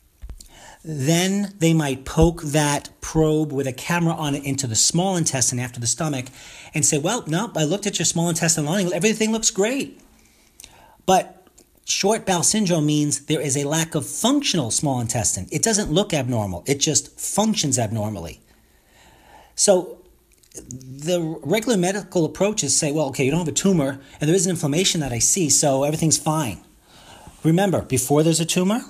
then they might poke that probe with a camera on it into the small intestine after the stomach and say, well, no, I looked at your small intestine lining. Everything looks great. But short bowel syndrome means there is a lack of functional small intestine. It doesn't look abnormal. It just functions abnormally. So the regular medical approaches say, well, okay, you don't have a tumor and there is an inflammation that I see, so everything's fine. Remember, before there's a tumor,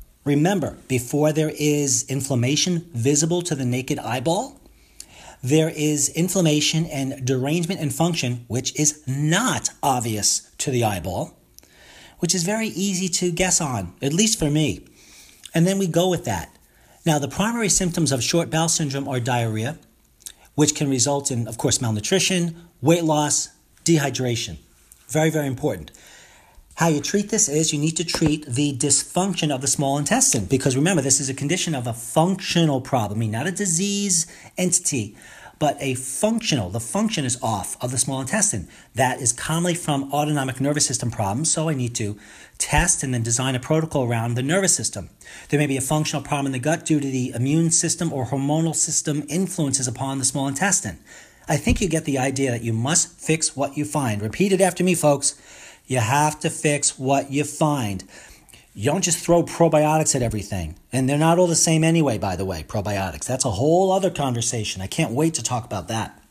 before there is inflammation visible to the naked eyeball, there is inflammation and derangement in function, which is not obvious to the eyeball, which is very easy to guess on, at least for me. And then we go with that. Now, the primary symptoms of short bowel syndrome are diarrhea, which can result in, of course, malnutrition, weight loss, dehydration. Very, very important. How you treat this is you need to treat the dysfunction of the small intestine, because remember, this is a condition of a functional problem, I mean, not a disease entity, but the function is off of the small intestine. That is commonly from autonomic nervous system problems, so I need to test and then design a protocol around the nervous system. There may be a functional problem in the gut due to the immune system or hormonal system influences upon the small intestine. I think you get the idea that you must fix what you find. Repeat it after me, folks. You have to fix what you find. You don't just throw probiotics at everything. And they're not all the same anyway, by the way, probiotics. That's a whole other conversation. I can't wait to talk about that.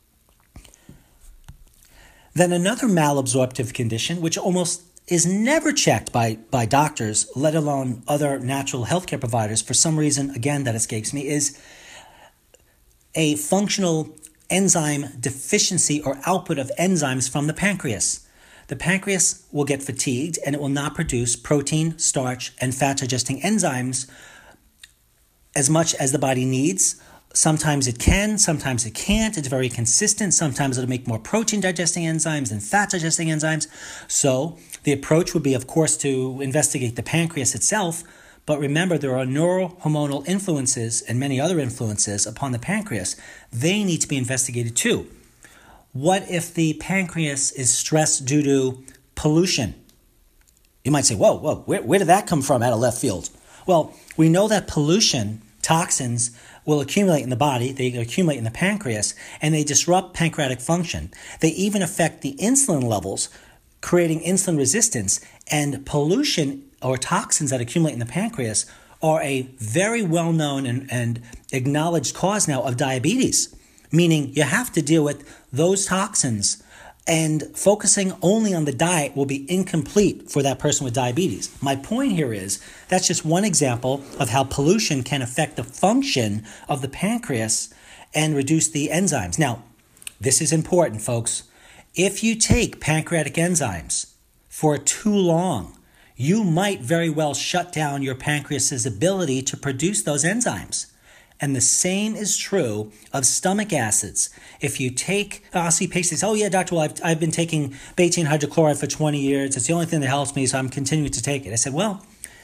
Then another malabsorptive condition, which almost is never checked by doctors, let alone other natural healthcare providers, for some reason, again, that escapes me, is a functional enzyme deficiency or output of enzymes from the pancreas. The pancreas will get fatigued and it will not produce protein, starch, and fat-digesting enzymes as much as the body needs, Sometimes it can, sometimes it can't. It's very consistent. Sometimes it'll make more protein digesting enzymes than fat digesting enzymes. So the approach would be, of course, to investigate the pancreas itself. But remember, there are neurohormonal influences and many other influences upon the pancreas. They need to be investigated too. What if the pancreas is stressed due to pollution? You might say, whoa, where did that come from out of left field? Well, we know that pollution, toxins, will accumulate in the body, they accumulate in the pancreas, and they disrupt pancreatic function. They even affect the insulin levels, creating insulin resistance, and pollution or toxins that accumulate in the pancreas are a very well-known and acknowledged cause now of diabetes, meaning you have to deal with those toxins, and focusing only on the diet will be incomplete for that person with diabetes. My point here is that's just one example of how pollution can affect the function of the pancreas and reduce the enzymes. Now, this is important, folks. If you take pancreatic enzymes for too long, you might very well shut down your pancreas's ability to produce those enzymes. And the same is true of stomach acids. If you take, I'll see patients say, oh yeah, doctor, well, I've been taking betaine hydrochloride for 20 years. It's the only thing that helps me, so I'm continuing to take it. I said, well,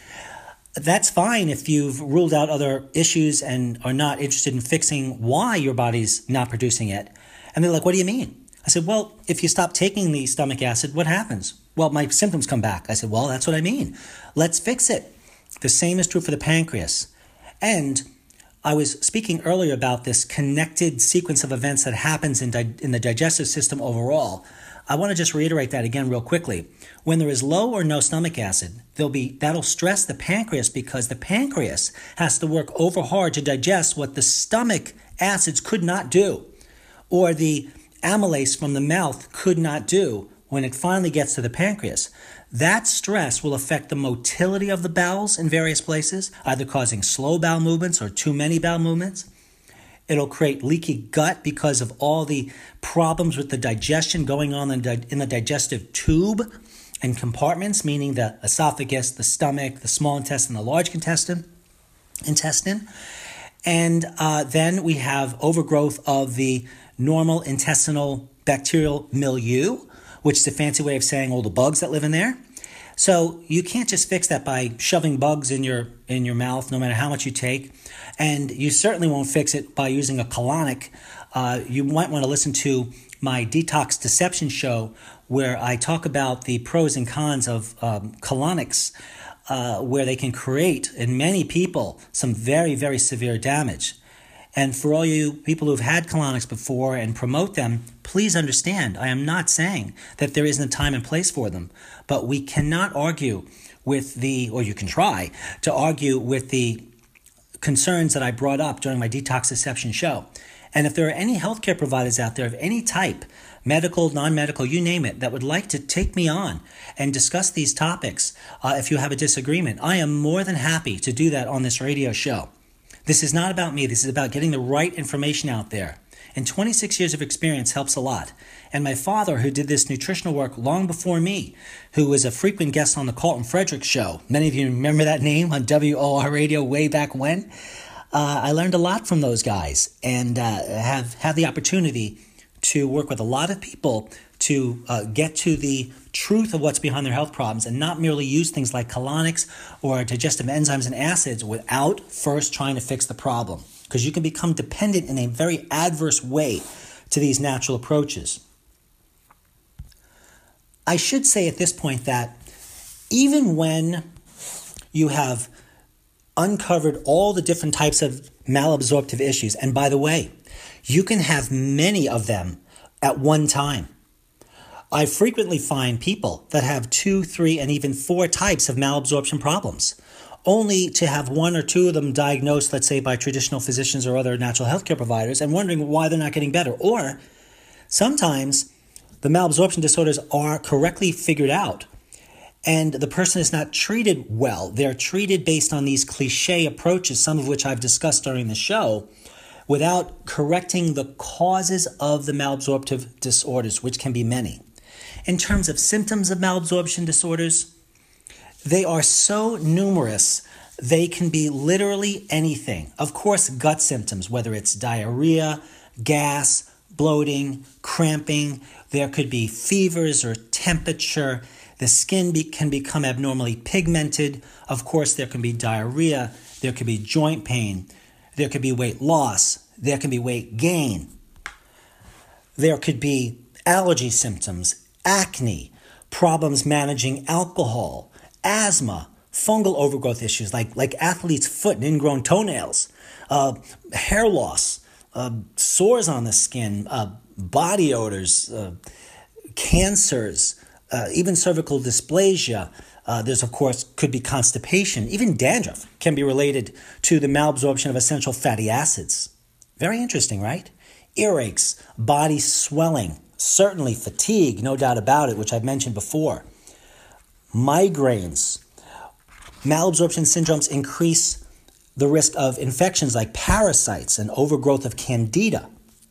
that's fine if you've ruled out other issues and are not interested in fixing why your body's not producing it. And they're like, what do you mean? I said, well, if you stop taking the stomach acid, what happens? Well, my symptoms come back. I said, well, that's what I mean. Let's fix it. The same is true for the pancreas. And I was speaking earlier about this connected sequence of events that happens in the digestive system overall. I want to just reiterate that again real quickly. When there is low or no stomach acid, that'll stress the pancreas because the pancreas has to work over hard to digest what the stomach acids could not do, or the amylase from the mouth could not do when it finally gets to the pancreas. That stress will affect the motility of the bowels in various places, either causing slow bowel movements or too many bowel movements. It'll create leaky gut because of all the problems with the digestion going on in the digestive tube and compartments, meaning the esophagus, the stomach, the small intestine, the large intestine. And then we have overgrowth of the normal intestinal bacterial milieu, which is a fancy way of saying all the bugs that live in there. So you can't just fix that by shoving bugs in your mouth, no matter how much you take. And you certainly won't fix it by using a colonic. You might want to listen to my Detox Deception show, where I talk about the pros and cons of colonics, where they can create, in many people, some very, very severe damage. And for all you people who've had colonics before and promote them, please understand, I am not saying that there isn't a time and place for them, but we cannot argue with or you can try to argue with the concerns that I brought up during my Detox Deception show. And if there are any healthcare providers out there of any type, medical, non-medical, you name it, that would like to take me on and discuss these topics, if you have a disagreement, I am more than happy to do that on this radio show. This is not about me. This is about getting the right information out there. And 26 years of experience helps a lot. And my father, who did this nutritional work long before me, who was a frequent guest on the Carlton Fredericks show. Many of you remember that name on WOR radio way back when. I learned a lot from those guys and have had the opportunity to work with a lot of people to get to the truth of what's behind their health problems and not merely use things like colonics or digestive enzymes and acids without first trying to fix the problem. Because you can become dependent in a very adverse way to these natural approaches. I should say at this point that even when you have uncovered all the different types of malabsorptive issues, and by the way, you can have many of them at one time. I frequently find people that have 2, 3, and even 4 types of malabsorption problems, only to have 1 or 2 of them diagnosed, let's say, by traditional physicians or other natural healthcare providers, and wondering why they're not getting better. Or sometimes the malabsorption disorders are correctly figured out, and the person is not treated well. They're treated based on these cliche approaches, some of which I've discussed during the show, without correcting the causes of the malabsorptive disorders, which can be many. In terms of symptoms of malabsorption disorders, they are so numerous They can be literally anything. Of course, gut symptoms, whether it's diarrhea, gas, bloating, cramping. There could be fevers or temperature. The skin can become abnormally pigmented. Of course, there can be diarrhea. There could be joint pain. There could be weight loss. There can be weight gain. There could be allergy symptoms, acne, problems managing alcohol, asthma, fungal overgrowth issues like athlete's foot and ingrown toenails, hair loss, sores on the skin, body odors, cancers, even cervical dysplasia. There's, of course, could be constipation. Even dandruff can be related to the malabsorption of essential fatty acids. Very interesting, right? Earaches, body swelling, certainly fatigue, no doubt about it, which I've mentioned before. Migraines. Malabsorption syndromes increase the risk of infections like parasites and overgrowth of candida.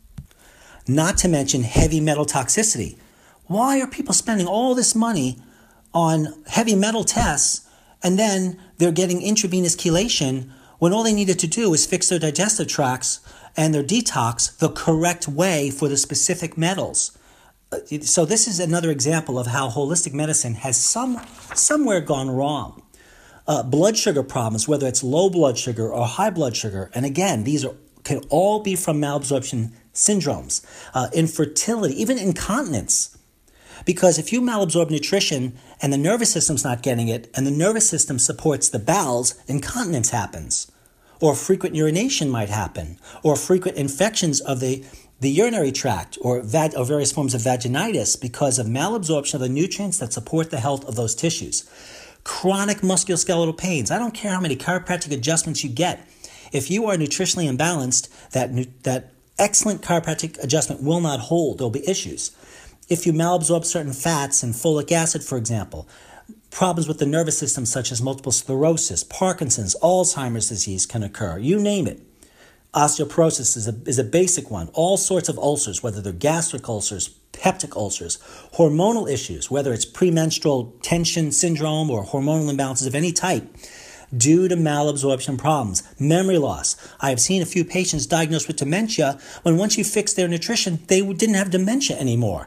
Not to mention heavy metal toxicity. Why are people spending all this money on heavy metal tests and then they're getting intravenous chelation when all they needed to do is fix their digestive tracts and their detox the correct way for the specific metals? So this is another example of how holistic medicine has somewhere gone wrong. Blood sugar problems, whether it's low blood sugar or high blood sugar, and again, these can all be from malabsorption syndromes. Infertility, even incontinence. Because if you malabsorb nutrition and the nervous system's not getting it, and the nervous system supports the bowels, incontinence happens. Or frequent urination might happen, or frequent infections of the urinary tract, or various forms of vaginitis because of malabsorption of the nutrients that support the health of those tissues. Chronic musculoskeletal pains. I don't care how many chiropractic adjustments you get. If you are nutritionally imbalanced, that excellent chiropractic adjustment will not hold. There will be issues. If you malabsorb certain fats and folic acid, for example, problems with the nervous system such as multiple sclerosis, Parkinson's, Alzheimer's disease can occur. You name it. Osteoporosis is a basic one. All sorts of ulcers, whether they're gastric ulcers, peptic ulcers, hormonal issues, whether it's premenstrual tension syndrome or hormonal imbalances of any type, due to malabsorption problems. Memory loss. I have seen a few patients diagnosed with dementia when once you fix their nutrition, they didn't have dementia anymore.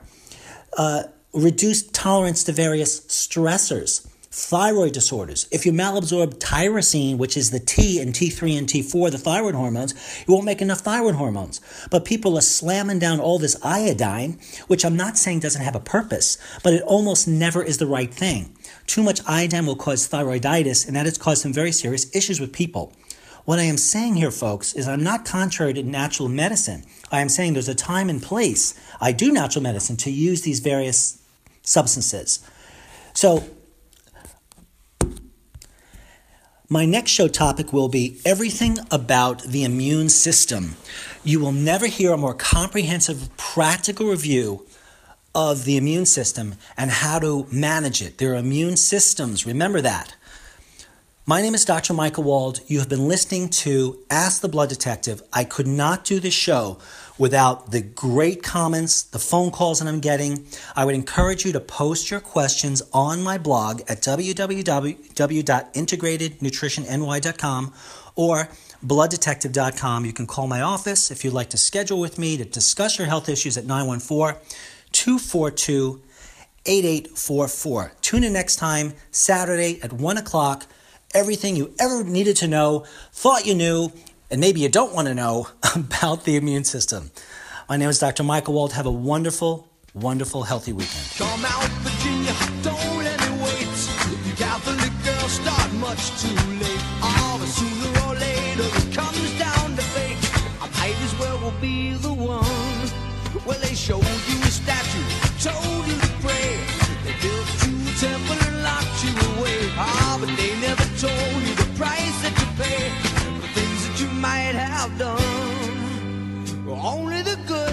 Reduced tolerance to various stressors. Thyroid disorders. If you malabsorb tyrosine, which is the T in T3 and T4, the thyroid hormones, you won't make enough thyroid hormones. But people are slamming down all this iodine, which I'm not saying doesn't have a purpose, but it almost never is the right thing. Too much iodine will cause thyroiditis, and that has caused some very serious issues with people. What I am saying here, folks, is I'm not contrary to natural medicine. I am saying there's a time and place. I do natural medicine to use these various substances. So, my next show topic will be everything about the immune system. You will never hear a more comprehensive, practical review of the immune system and how to manage it. There are immune systems. Remember that. My name is Dr. Michael Wald. You have been listening to Ask the Blood Detective. I could not do this show without the great comments, the phone calls that I'm getting. I would encourage you to post your questions on my blog at www.integratednutritionny.com or blooddetective.com. You can call my office if you'd like to schedule with me to discuss your health issues at 914-242-8844. Tune in next time, Saturday at 1 o'clock. Everything you ever needed to know, thought you knew, and maybe you don't want to know about the immune system. My name is Dr. Michael Wald. Have a wonderful, wonderful, healthy weekend. Come out, Virginia, don't let me wait. If you Catholic girls start much too late. Oh, but sooner or later it comes down to fate. I might as well be the one. Well, they showed you a statue, told you to pray. They built you a temple and locked you away. Ah, but they never told you the price that you pay. The things that you might have done. Only the good